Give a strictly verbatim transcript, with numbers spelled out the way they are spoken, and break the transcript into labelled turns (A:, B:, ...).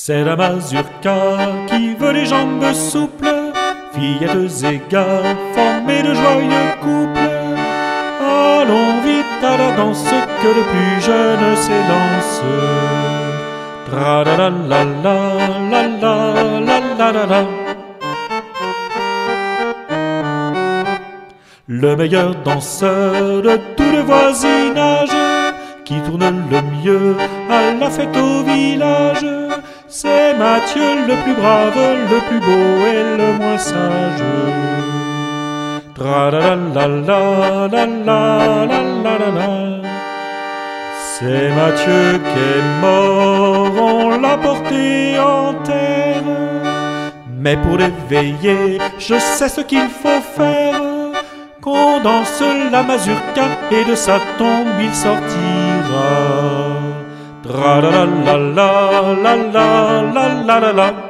A: C'est la mazurka qui veut les jambes souples, fillettes et gars formés de joyeux couples. Allons vite à la danse, que le plus jeune s'élance. Tra la la la la la la la la la. Le meilleur danseur de tout le voisinage, qui tourne le mieux à la fête au village, c'est Mathieu le plus brave, le plus beau et le moins sage. Tra la la la la la la la la la. C'est Mathieu qu'est mort, on l'a porté en terre. Mais pour l'éveiller, je sais ce qu'il faut faire. Qu'on danse la mazurka et de sa tombe il sortira. Tra la la la la la la la la la.